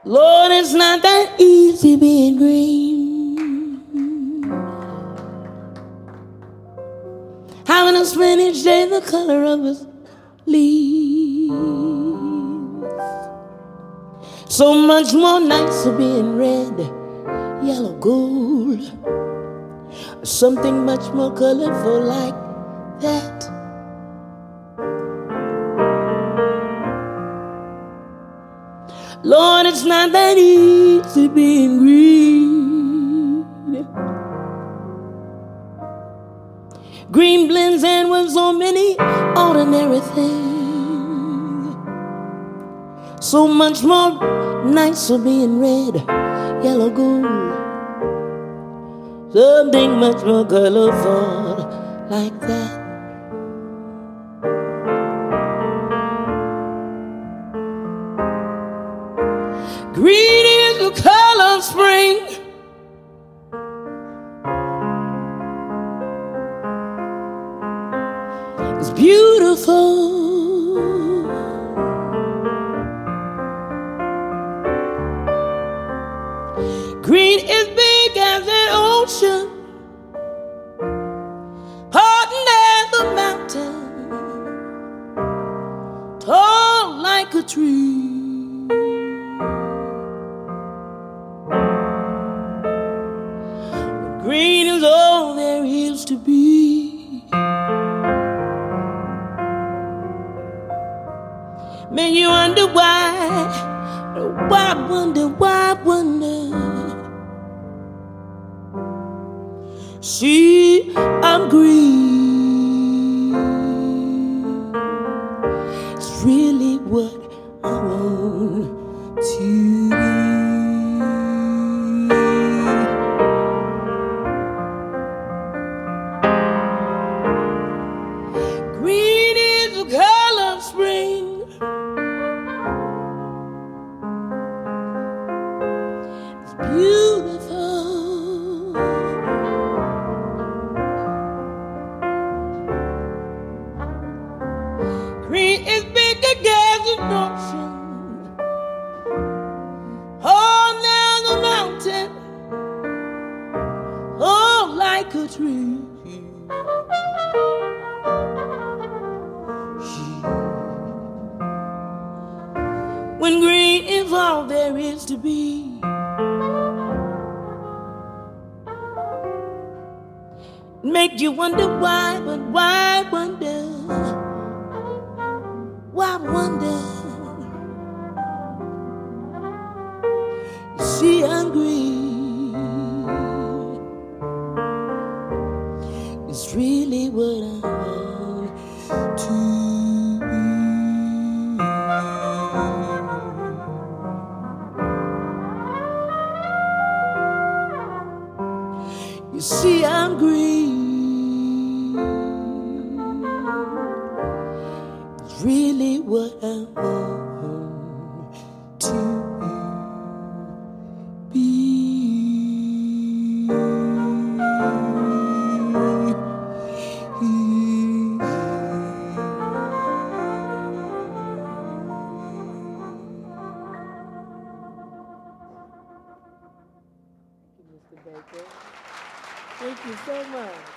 Lord, it's not that easy being green. Having a spinach shade the color of a leaf. So much more nicer being red, yellow, gold. Something much more colorful like that. Lord, it's not that easy being green. Green blends in with so many ordinary things. So much more nicer being red, yellow, gold. Something much more colorful like that. Green is the color of spring. It's beautiful. Green is big as an ocean, hard as a mountain, tall like a tree. Green is all there is to be. Make you wonder why, wonder. See, I'm green. It's really what I want to be. Green is the color of spring. It's beautiful. Green is big as an ocean, hard as a mountain, oh, like a tree. When green is all there is to be. Make you wonder why, but why wonder? Why wonder? You see, I'm green. It's really what I want to be. You see, I'm green. It's really what I want to be. Thank you, Mr. Baker. Thank you so much.